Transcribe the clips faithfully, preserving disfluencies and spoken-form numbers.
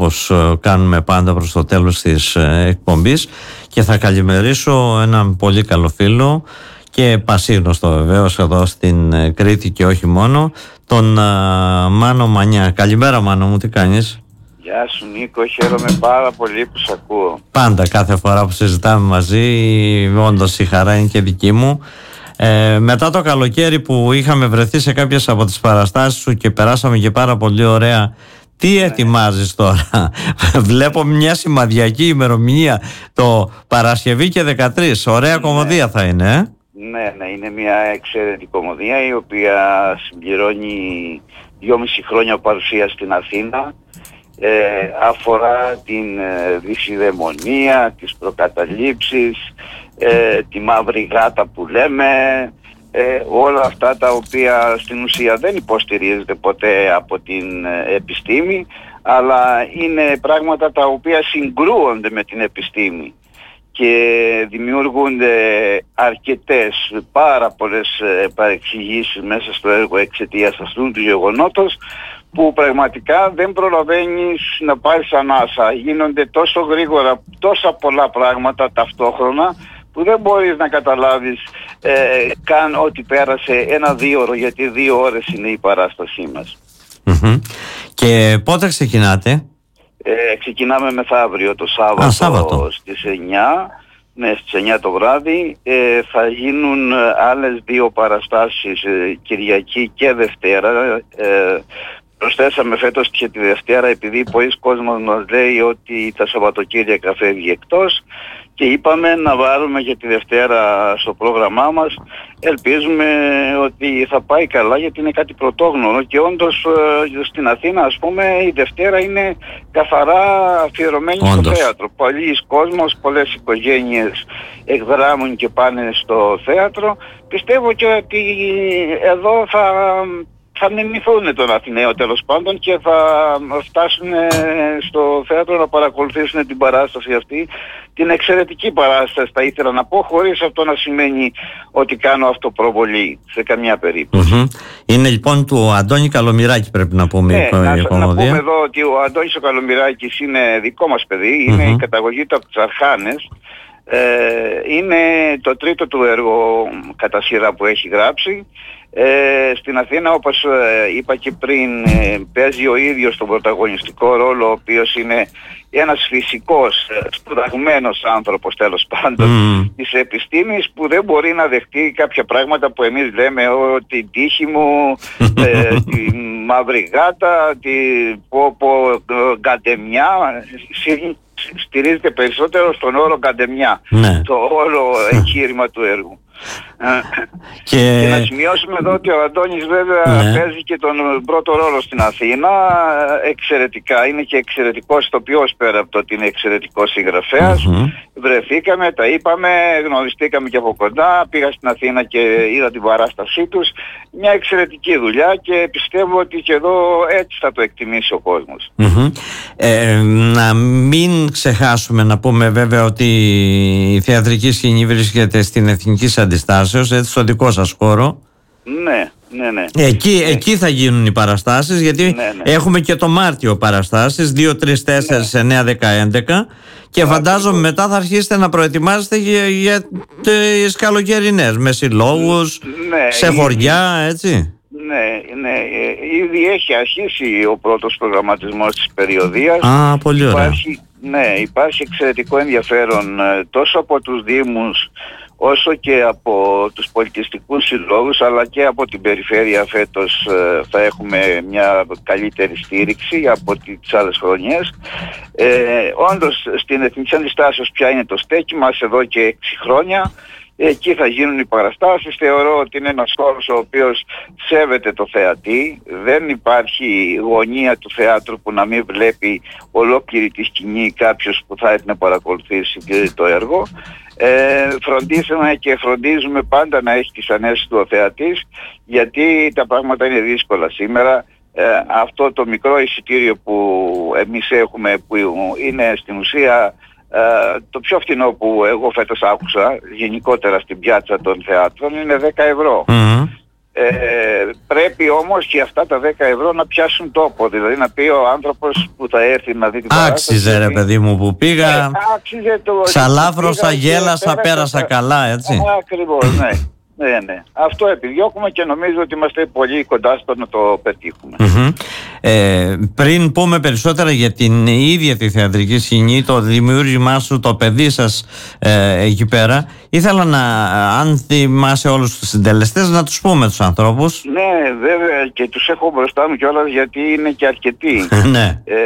όπως κάνουμε πάντα προς το τέλος της εκπομπής, και θα καλημερίσω έναν πολύ καλό φίλο και πασίγνωστο βεβαίως εδώ στην Κρήτη και όχι μόνο, τον Μάνο Μανιά. Καλημέρα Μάνο μου, τι κάνεις? Γεια σου Νίκο, χαίρομαι πάρα πολύ που σ' ακούω. Πάντα, κάθε φορά που συζητάμε μαζί, όντως η χαρά είναι και δική μου. Ε, μετά το καλοκαίρι που είχαμε βρεθεί σε κάποιες από τις παραστάσεις σου και περάσαμε και πάρα πολύ ωραία, τι ναι. ετοιμάζεις τώρα? Βλέπω μια σημαδιακή ημερομηνία, το Παρασκευή και δεκατρείς, ωραία ναι. κομμωδία θα είναι, ε? Ναι, ναι, είναι μια εξαιρετική κομμωδία η οποία συμπληρώνει δυόμιση χρόνια παρουσία στην Αθήνα. Ε, αφορά την ε, δυσιδαιμονία, τις προκαταλήψεις, ε, τη μαύρη γάτα που λέμε, ε, όλα αυτά τα οποία στην ουσία δεν υποστηρίζεται ποτέ από την ε, επιστήμη, αλλά είναι πράγματα τα οποία συγκρούονται με την επιστήμη και δημιουργούνται αρκετές, πάρα πολλές ε, παρεξηγήσεις μέσα στο έργο εξαιτίας αυτού του γεγονότος, που πραγματικά δεν προλαβαίνεις να πάρεις ανάσα. Γίνονται τόσο γρήγορα τόσα πολλά πράγματα ταυτόχρονα που δεν μπορείς να καταλάβεις ε, καν ότι πέρασε ένα δύο ώρο, γιατί δύο ώρες είναι η παράστασή μας. Mm-hmm. Και πότε ξεκινάτε? Ε, ξεκινάμε μεθαύριο το Σάββατο, Α, Σάββατο. στις εννιά. Ναι, στις εννιά το βράδυ. Ε, θα γίνουν άλλες δύο παραστάσεις, ε, Κυριακή και Δευτέρα. Ε, Προσθέσαμε φέτος και τη Δευτέρα, επειδή πολλοί κόσμος μας λέει ότι τα Σαββατοκύριακα φεύγει εκτός, και είπαμε να βάλουμε και τη Δευτέρα στο πρόγραμμά μας. Ελπίζουμε ότι θα πάει καλά, γιατί είναι κάτι πρωτόγνωρο και όντως στην Αθήνα, ας πούμε, η Δευτέρα είναι καθαρά αφιερωμένη όντως στο θέατρο. Πολλοί κόσμος, πολλές οικογένειες εκδράμουν και πάνε στο θέατρο. Πιστεύω και ότι εδώ θα... θα μιμηθούν τον Αθηναίο τέλος πάντων και θα φτάσουν στο θέατρο να παρακολουθήσουν την παράσταση αυτή, την εξαιρετική παράσταση θα ήθελα να πω, χωρίς αυτό να σημαίνει ότι κάνω αυτοπροβολή σε καμιά περίπτωση. Mm-hmm. Είναι λοιπόν του Αντώνη Καλομηράκη, πρέπει να πούμε, ναι, η να, να κομμωδία. πούμε εδώ ότι ο Αντώνης ο Καλομηράκης είναι δικό μας παιδί, είναι mm-hmm. η καταγωγή του από τις Αρχάνες. Ε, είναι το τρίτο του έργο κατά σειρά που έχει γράψει. Ε, στην Αθήνα, όπως ε, είπα και πριν, ε, παίζει ο ίδιος τον πρωταγωνιστικό ρόλο, ο οποίος είναι ένας φυσικός, ε, σπουδαγμένος άνθρωπος τέλος πάντων mm. της επιστήμης, που δεν μπορεί να δεχτεί κάποια πράγματα που εμείς λέμε ότι τύχη μου, ε, τη μαύρη γάτα, τη πόπο γκαντεμιά, στηρίζεται περισσότερο στον όρο γκαντεμιά, ναι. το όλο εγχείρημα του έργου. Και... και να σημειώσουμε εδώ ότι ο Αντώνης βέβαια ναι. παίζει και τον πρώτο ρόλο στην Αθήνα εξαιρετικά, είναι και εξαιρετικός ηθοποιός πέρα από το ότι είναι εξαιρετικός συγγραφέας. Mm-hmm. Βρεθήκαμε, τα είπαμε, γνωριστήκαμε και από κοντά, πήγα στην Αθήνα και είδα την παράστασή τους, μια εξαιρετική δουλειά και πιστεύω ότι και εδώ έτσι θα το εκτιμήσει ο κόσμος. Mm-hmm. ε, να μην ξεχάσουμε να πούμε βέβαια ότι η θεατρική σκηνή βρίσκεται στην Εθνική Αντιστάσεως, έτσι, στο δικό σας χώρο. Ναι, ναι, ναι. Εκεί, ναι. εκεί θα γίνουν οι παραστάσεις, γιατί ναι, ναι. έχουμε και το Μάρτιο παραστάσεις, δύο, τρεις, τέσσερις, εννέα, δέκα, έντεκα, και Μάρτιο. Φαντάζομαι μετά θα αρχίσετε να προετοιμάζετε για, για τις καλοκαιρινές, με συλλόγους, ναι, σε χωριά, έτσι. Ναι, ναι, ήδη έχει αρχίσει ο πρώτος προγραμματισμός της περιοδίας. Α, πολύ ωραία. Υπάρχει, ναι, υπάρχει εξαιρετικό ενδιαφέρον τόσο από τους Δήμους όσο και από τους πολιτιστικούς συλλόγους, αλλά και από την περιφέρεια φέτος ε, θα έχουμε μια καλύτερη στήριξη από τις άλλες χρονιές. Ε, όντως στην Εθνική Αντιστάσεως πια είναι το στέκι μας εδώ και έξι χρόνια. Εκεί θα γίνουν οι παραστάσεις. Θεωρώ ότι είναι ένας χώρος ο οποίος σέβεται το θεατή. Δεν υπάρχει γωνία του θεάτρου που να μην βλέπει ολόκληρη τη σκηνή κάποιος που θα έρθει να παρακολουθήσει το έργο. Ε, φροντίσαμε και φροντίζουμε πάντα να έχει τις ανέσεις του ο θεατής, γιατί τα πράγματα είναι δύσκολα σήμερα. Ε, αυτό το μικρό εισιτήριο που εμείς έχουμε, που είναι στην ουσία Uh, το πιο φθηνό που εγώ φέτος άκουσα γενικότερα στην πιάτσα των θεάτρων, είναι δέκα ευρώ. Mm-hmm. Ε, πρέπει όμως και αυτά τα δέκα ευρώ να πιάσουν τόπο, δηλαδή να πει ο άνθρωπος που θα έρθει να δει την παράσταση. Άξιζε ρε παιδί μου που πήγα, ε, άξιζε το, ξαλάφρωσα, γέλασα, πέρασα, πέρασα καλά, έτσι. Ακριβώς, ναι. Ναι, ναι. Αυτό επιδιώκουμε και νομίζω ότι είμαστε πολύ κοντά στο να το πετύχουμε. Mm-hmm. Ε, πριν πούμε περισσότερα για την ίδια τη θεατρική σκηνή, το δημιούργημά σου, το παιδί σας ε, εκεί πέρα, ήθελα να, αν θυμάσαι όλους τους συντελεστές, να τους πούμε τους ανθρώπους. Ναι, βέβαια, και τους έχω μπροστά μου κιόλας γιατί είναι και αρκετοί. Ναι. Ε,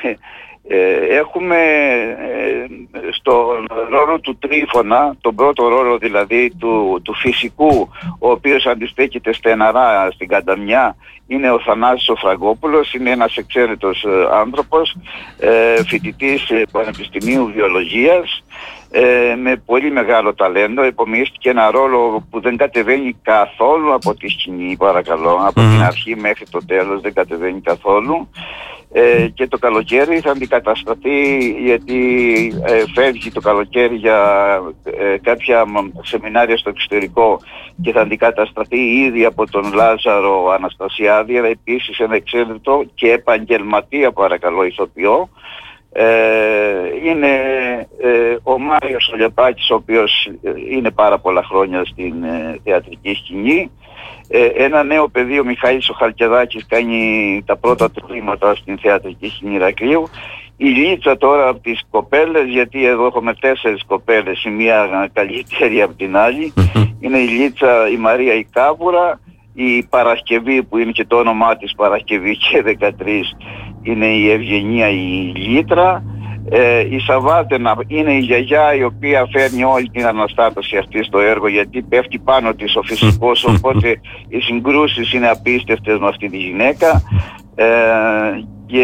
Ε, έχουμε ε, στον ρόλο του Τρίφωνα, τον πρώτο ρόλο δηλαδή του, του φυσικού, ο οποίος αντιστέκεται στεναρά στην Κανταμιά, είναι ο Θανάσης ο Φραγκόπουλος, είναι ένας εξαίρετος ε, άνθρωπος, ε, φοιτητής ε, Πανεπιστημίου Βιολογίας, ε, με πολύ μεγάλο ταλέντο. Υπομείστηκε ένα ρόλο που δεν κατεβαίνει καθόλου από τη σκηνή, παρακαλώ, από mm. την αρχή μέχρι το τέλος δεν κατεβαίνει καθόλου. Ε, και το καλοκαίρι θα αντικατασταθεί, γιατί ε, φεύγει το καλοκαίρι για ε, κάποια σεμινάρια στο εξωτερικό και θα αντικατασταθεί ήδη από τον Λάζαρο Αναστασιάδη, αλλά επίσης ένα εξαίρετο και επαγγελματία, παρακαλώ, ηθοποιό. Ε, είναι ε, ο Μάριος Ολιαπάκης, ο οποίος είναι πάρα πολλά χρόνια στην ε, θεατρική σκηνή. Ε, ένα νέο παιδί, ο Μιχαήλς ο Χαλκεδάκης, κάνει τα πρώτα του βήματα στην θεατρική σκηνή Ηρακλείου. Η Λίτσα τώρα από τις κοπέλες, γιατί εδώ έχουμε τέσσερις κοπέλες, η μία καλύτερη από την άλλη, είναι η Λίτσα, η Μαρία η Κάβουρα, η Παρασκευή που είναι και το όνομά της Παρασκευή και δεκατρείς είναι η Ευγενία η Λίτρα. Ε, η Σαββάτενα είναι η γιαγιά, η οποία φέρνει όλη την αναστάτωση αυτή στο έργο, γιατί πέφτει πάνω της ο φυσικός, οπότε οι συγκρούσεις είναι απίστευτες με αυτή τη γυναίκα. Ε, και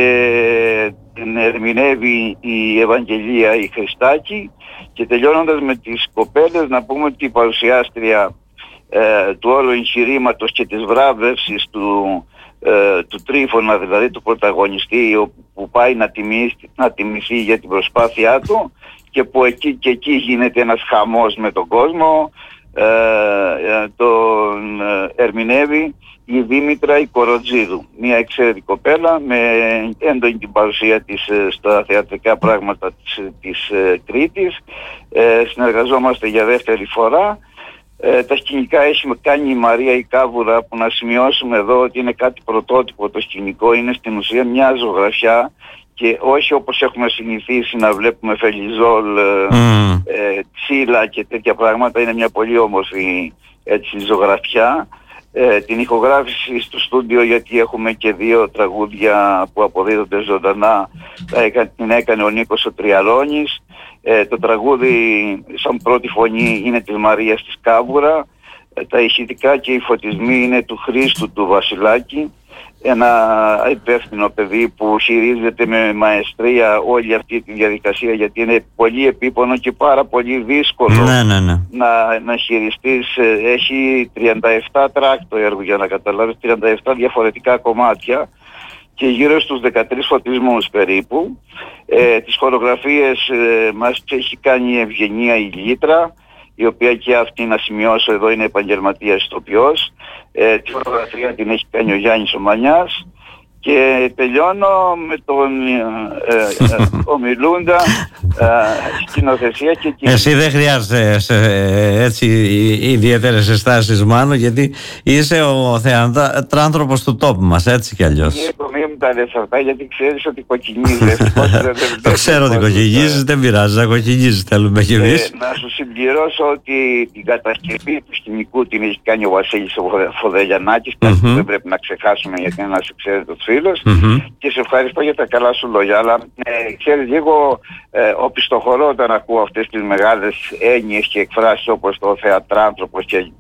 την ερμηνεύει η Ευαγγελία η Χριστάκη. Και τελειώνοντας με τις κοπέλες, να πούμε ότι η παρουσιάστρια ε, του όλου εγχειρήματος και της βράβευσης του Ε, του Τρίφωνα, δηλαδή του πρωταγωνιστή, που πάει να τιμήσει, να τιμηθεί για την προσπάθειά του, και που εκεί και εκεί γίνεται ένας χαμός με τον κόσμο. ε, ε, τον ε, ερμηνεύει η Δήμητρα η Κοροτζίδου, μια εξαίρετη κοπέλα με έντονη την παρουσία της ε, στα θεατρικά πράγματα της, της ε, Κρήτης. ε, συνεργαζόμαστε για δεύτερη φορά. Ε, τα σκηνικά έχει κάνει η Μαρία η Κάβουρα, που να σημειώσουμε εδώ ότι είναι κάτι πρωτότυπο. Το σκηνικό είναι στην ουσία μια ζωγραφιά, και όχι όπως έχουμε συνηθίσει να βλέπουμε φελιζόλ, mm. ε, ξύλα και τέτοια πράγματα. Είναι μια πολύ όμορφη έτσι ζωγραφιά. Ε, την ηχογράφηση στο στούντιο, γιατί έχουμε και δύο τραγούδια που αποδίδονται ζωντανά, την έκανε ο Νίκος ο Τριαλώνης. Ε, το τραγούδι σαν πρώτη φωνή είναι της Μαρίας της Κάβουρα. Ε, τα ηχητικά και οι φωτισμοί είναι του Χρήστου του Βασιλάκη, ένα υπεύθυνο παιδί που χειρίζεται με μαεστρία όλη αυτή τη διαδικασία, γιατί είναι πολύ επίπονο και πάρα πολύ δύσκολο ναι, ναι, ναι. Να, να χειριστείς. Έχει τριάντα επτά τρακ το έργο, για να καταλάβεις, τριάντα επτά διαφορετικά κομμάτια και γύρω στους δεκατρείς φωτισμούς περίπου. Ε, τις χορογραφίες ε, μας έχει κάνει η Ευγενία η Λίτρα, η οποία και αυτή, να σημειώσω εδώ, είναι επαγγελματίας ηθοποιός. Ε, τη φωτογραφία την έχει κάνει ο Γιάννης ο Μανιάς. Και τελειώνω με τον ε, ε, ομιλούντα ε, σκηνοθεσία και κοινή. Εσύ δεν χρειάζεσαι ε, έτσι ιδιαίτερες αισθάσεις, Μάνο, γιατί είσαι ο θεατράνθρωπος του τόπου μας, έτσι κι αλλιώς. Είναι κομμή μου τα λεφτά, γιατί ξέρεις ότι κοκκινίζεις. Το ξέρω ότι κοκκινίζεις, δεν πειράζει, να κοκκινίζεις θέλουμε κι εμείς. Να σου συμπληρώσω ότι την κατασκευή του σκηνικού την έχει κάνει ο Βασίλης Φοδελιανάκης, κάτι που δεν πρέπει να ξεχάσουμε, γιατί είναι ένας εξαίρετος φίλος. Mm-hmm. Και σε ευχαριστώ για τα καλά σου λόγια, αλλά ε, ξέρεις, λίγο ε, οπισθοχωρώ όταν ακούω αυτές τις μεγάλες έννοιες και εκφράσεις όπως το θεατράνθρωπος κλπ.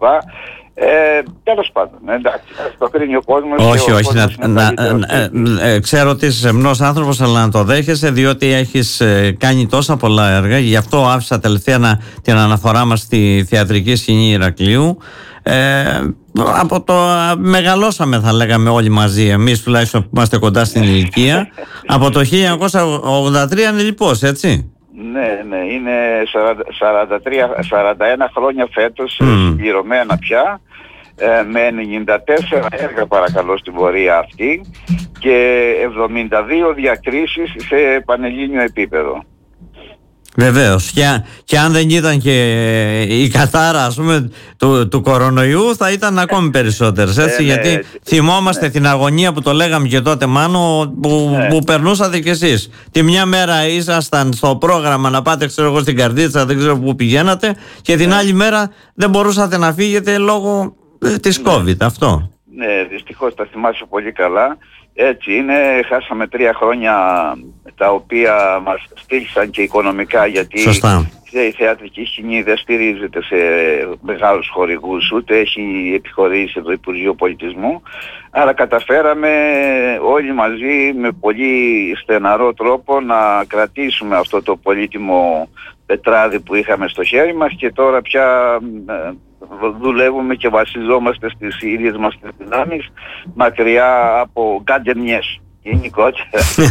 Ε, τέλος πάντων, εντάξει, το κρίνει ο κόσμος. Όχι, ο όχι, κόσμος να, να, να, να, ε, ξέρω ότι είσαι σεμνός άνθρωπος, αλλά να το δέχεσαι, διότι έχεις ε, κάνει τόσα πολλά έργα. Γι' αυτό άφησα τελευταία να, την αναφορά μας στη θεατρική σκηνή Ηρακλείου. Ε, από το μεγαλώσαμε, θα λέγαμε, όλοι μαζί, εμείς τουλάχιστον που είμαστε κοντά στην ηλικία, από το χίλια εννιακόσια ογδόντα τρία λοιπόν, έτσι. Ναι, ναι, είναι σαράντα τρία, σαράντα ένα χρόνια φέτος, mm. συμπληρωμένα πια. ε, με ενενήντα τέσσερα έργα παρακαλώ στην πορεία αυτή και εβδομήντα δύο διακρίσεις σε πανελλήνιο επίπεδο. Βεβαίως, και, και αν δεν ήταν και η κατάρα, ας πούμε, του, του κορονοϊού, θα ήταν ακόμη περισσότερες, έτσι, ε, ναι, γιατί ναι, θυμόμαστε ναι. την αγωνία που το λέγαμε και τότε, Μάνο, που, ναι. που περνούσατε κι εσείς. Τη μια μέρα ήσασταν στο πρόγραμμα να πάτε, ξέρω εγώ, στην Καρδίτσα, δεν ξέρω πού πηγαίνατε, και την ναι. άλλη μέρα δεν μπορούσατε να φύγετε λόγω της ναι. COVID, αυτό. Ναι, δυστυχώς τα θυμάσαι πολύ καλά. Έτσι είναι, χάσαμε τρία χρόνια τα οποία μας στήχησαν και οικονομικά, γιατί Σωστά. η θεατρική σκηνή δεν στηρίζεται σε μεγάλους χορηγούς, ούτε έχει επιχορήσει το Υπουργείο Πολιτισμού, αλλά καταφέραμε όλοι μαζί με πολύ στεναρό τρόπο να κρατήσουμε αυτό το πολύτιμο πετράδι που είχαμε στο χέρι μας, και τώρα πια δουλεύουμε και βασιζόμαστε στις ίδιες μας τις δυνάμεις, μακριά από γκαντεμιές γενικότερα.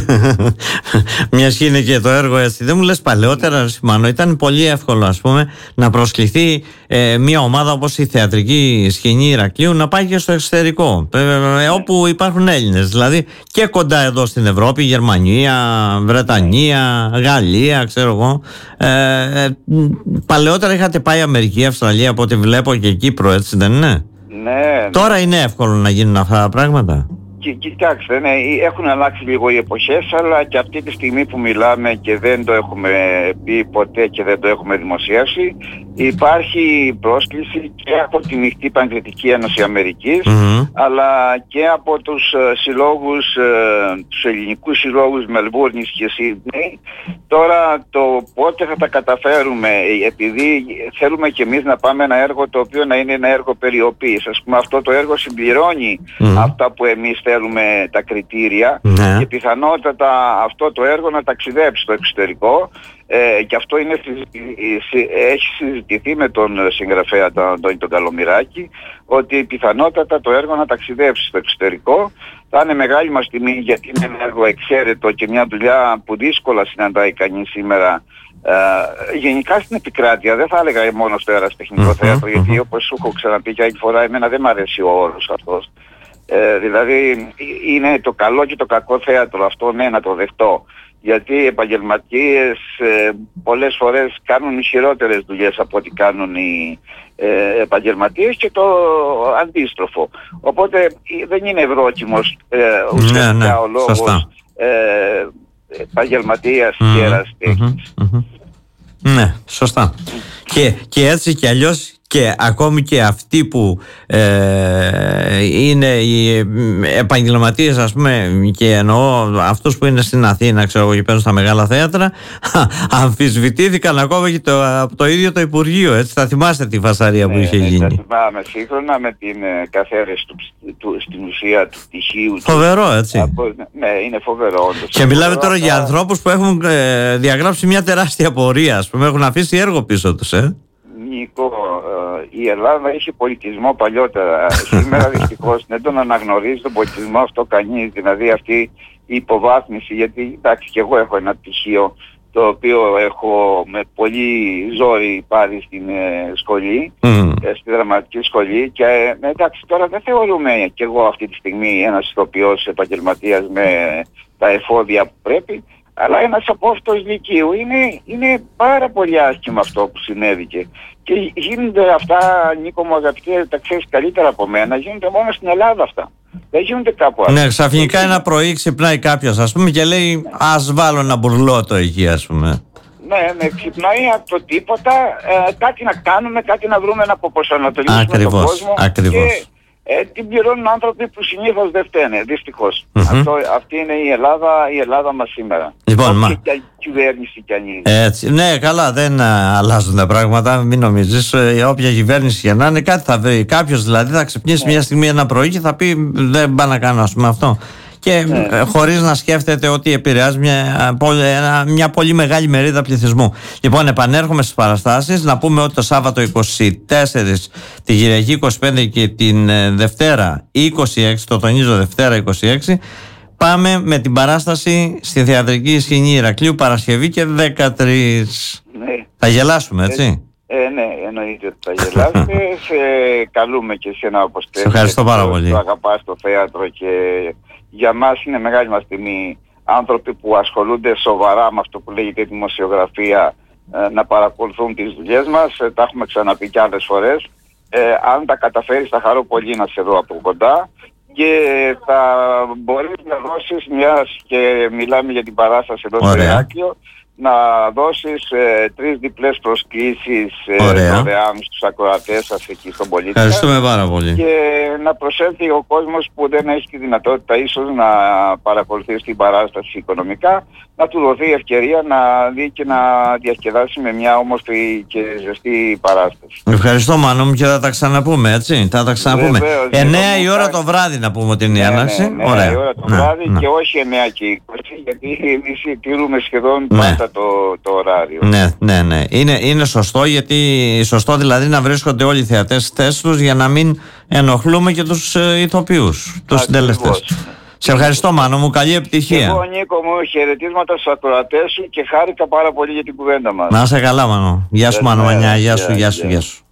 Μιας είναι και το έργο έτσι. Δεν μου λες παλαιότερα, Μάνο, ήταν πολύ εύκολο, ας πούμε, να προσκληθεί ε, μια ομάδα όπως η Θεατρική Σκηνή Ηρακλείου να πάει και στο εξωτερικό, ε, ε, όπου υπάρχουν Έλληνες, δηλαδή και κοντά εδώ στην Ευρώπη, Γερμανία, Βρετανία, Γαλλία, ξέρω εγώ. Ε, ε, παλαιότερα είχατε πάει Αμερική, Αυστραλία, από ό,τι βλέπω, και Κύπρο, έτσι δεν είναι? Ναι. Τώρα είναι εύκολο να γίνουν αυτά τα πράγματα? Κοιτάξτε, ναι, έχουν αλλάξει λίγο οι εποχές, αλλά και αυτή τη στιγμή που μιλάμε και δεν το έχουμε πει ποτέ και δεν το έχουμε δημοσιεύσει, υπάρχει πρόσκληση και από τη Μειχτή Πανκριτική Ένωση Αμερικής, mm-hmm. αλλά και από τους συλλόγους, τους ελληνικούς συλλόγους Μελβούρνης και Σίδνεϊ. Τώρα το πότε θα τα καταφέρουμε, επειδή θέλουμε και εμείς να πάμε ένα έργο το οποίο να είναι ένα έργο περιοπής. Ας πούμε, αυτό το έργο συμπληρώνει mm-hmm. αυτά που εμείς θέλουμε, τα κριτήρια, mm-hmm. και πιθανότατα αυτό το έργο να ταξιδέψει στο εξωτερικό. Ε, και αυτό είναι, έχει συζητηθεί με τον συγγραφέα τον Αντώνη τον Καλομηράκη, ότι πιθανότατα το έργο να ταξιδέψει στο εξωτερικό. Θα είναι μεγάλη μας τιμή, γιατί είναι ένα έργο εξαίρετο και μια δουλειά που δύσκολα συναντάει κανείς σήμερα, ε, γενικά στην επικράτεια. Δεν θα έλεγα μόνο στο ερασιτεχνικό mm-hmm, θέατρο, γιατί mm-hmm. όπως σου έχω ξαναπεί και άλλη φορά, εμένα δεν μου αρέσει ο όρος αυτός. Ε, δηλαδή είναι το καλό και το κακό θέατρο, αυτό ναι, να το δεχτώ. Γιατί οι επαγγελματίες ε, πολλές φορές κάνουν χειρότερες δουλειές από ό,τι κάνουν οι ε, επαγγελματίες, και το αντίστροφο. Οπότε δεν είναι ευρώκιμος ε, ουσιαστικά ναι, ναι, ο λόγος ε, επαγγελματίας mm-hmm, και ερασιτέχνης. Mm-hmm, mm-hmm. Ναι, σωστά. Και, και έτσι και αλλιώς, και ακόμη και αυτοί που ε, είναι οι επαγγελματίες, ας πούμε, και εννοώ αυτούς που είναι στην Αθήνα, ξέρω εγώ, και παίρνουν στα μεγάλα θέατρα, αμφισβητήθηκαν ακόμα και το, από το ίδιο το Υπουργείο, έτσι. Θα θυμάστε τη φασαρία ναι, που είχε ναι, γίνει. Θα θυμάμαι σύγχρονα με την ε, καθαίρεση του, του, στην ουσία του πτυχίου. Φοβερό, έτσι. Από, ναι, είναι φοβερό όντως. Και μιλάμε τώρα αυτά... για ανθρώπους που έχουν ε, διαγράψει μια τεράστια πορεία, ας πούμε, έχουν αφήσει έργο πίσω τους, ε. Νίκο, η Ελλάδα είχε πολιτισμό παλιότερα. Σήμερα δυστυχώς δεν τον αναγνωρίζει τον πολιτισμό αυτό κανείς. Δηλαδή αυτή η υποβάθμιση, γιατί εντάξει και εγώ έχω ένα πτυχίο το οποίο έχω με πολύ ζόρι πάρει στην ε, σχολή, mm. ε, στη δραματική σχολή, και ε, εντάξει τώρα δεν θεωρούμε κι εγώ αυτή τη στιγμή ένας ηθοποιός επαγγελματίας με τα εφόδια που πρέπει. Αλλά ένας απόφυτος λυκείου είναι, είναι πάρα πολύ άσχημο αυτό που συνέβηκε. Και γίνονται αυτά, Νίκο μου αγαπητέ, τα ξέρεις καλύτερα από μένα, γίνονται μόνο στην Ελλάδα αυτά. Δεν γίνονται κάπου άλλο. Ναι, ξαφνικά ένα πρωί ξυπνάει κάποιος, ας πούμε, και λέει ας βάλω ένα μπουρλότο εκεί, ας πούμε. Ναι, ναι, ξυπνάει από το τίποτα, ε, κάτι να κάνουμε, κάτι να βρούμε να προσανατολίσουμε τον κόσμο. Ακριβώς. Και, Ε, την πληρώνουν άνθρωποι που συνήθως δεν φταίνε, δυστυχώς. Mm-hmm. Αυτό, αυτή είναι η Ελλάδα, η Ελλάδα μας σήμερα. Λοιπόν, μα... και η κυβέρνηση κι αν είναι. Έτσι, ναι, καλά, δεν α, αλλάζουν τα πράγματα, μην νομίζεις. Ε, όποια κυβέρνηση και να είναι, κάτι θα βρει. Κάποιος δηλαδή θα ξυπνήσει ναι. μια στιγμή ένα πρωί και θα πει δεν πάω να κάνω, ας πούμε, αυτό. Και ναι. χωρίς να σκέφτεται ότι επηρεάζει μια, μια πολύ μεγάλη μερίδα πληθυσμού. Λοιπόν, επανέρχομαι στις παραστάσεις. Να πούμε ότι το Σάββατο είκοσι τέσσερα, τη Κυριακή είκοσι πέντε και την Δευτέρα είκοσι έξι, το τονίζω Δευτέρα είκοσι έξι, πάμε με την παράσταση στη Θεατρική Σκηνή Ηρακλείου, Παρασκευή και δεκατρείς. Ναι. Θα γελάσουμε, έτσι. Ε, ναι, εννοείται ότι θα γελάσετε. Σε καλούμε και εσένα όπως θέλεις. Σε ευχαριστώ πάρα πολύ. Το αγαπάς το θέατρο και για μας είναι μεγάλη μας τιμή άνθρωποι που ασχολούνται σοβαρά με αυτό που λέγεται δημοσιογραφία να παρακολουθούν τις δουλειές μας. Τα έχουμε ξαναπεί και άλλες φορές. Ε, αν τα καταφέρεις θα χαρώ πολύ να σε δω από κοντά και θα μπορείς να δώσεις, μιας και μιλάμε για την παράσταση εδώ στο Ηράκλειο, να δώσεις ε, τρεις διπλές προσκλήσεις ε, δωρεάν στους ακροατές σας εκεί στον πολίτη. Ευχαριστούμε πάρα πολύ. Και να προσέλθει ο κόσμος που δεν έχει τη δυνατότητα ίσως να παρακολουθήσει την παράσταση οικονομικά, να του δοθεί ευκαιρία να δει και να διασκεδάσει με μια όμορφη και ζεστή παράσταση. Ευχαριστώ Μάνο μου και θα τα ξαναπούμε, έτσι. Θα τα ξαναπούμε. Βεβαίως, εννιά η ώρα το βράδυ να πούμε ότι είναι η έναρξη. Ναι, ναι, ναι, Ωραία. η ώρα το ναι, βράδυ ναι. και όχι εννιά και είκοσι, γιατί εμείς τηρούμε σχεδόν Ναι. πάντα το, το ωράριο. Ναι, ναι, ναι. Είναι, είναι σωστό, γιατί σωστό δηλαδή να βρίσκονται όλοι οι θεατές στις θέσεις τους για να μην ενοχλούμε και τους ε, ηθοποιούς, τους συντελεστές. Σε ευχαριστώ Μάνο μου, καλή επιτυχία. Εγώ Νίκο μου, χαιρετίσματα στους ακροατές σου και χάρηκα πάρα πολύ για την κουβέντα μας. Να είσαι καλά Μάνο. Γεια σου Μάνο Μανιά, γεια σου, γεια σου, γεια σου.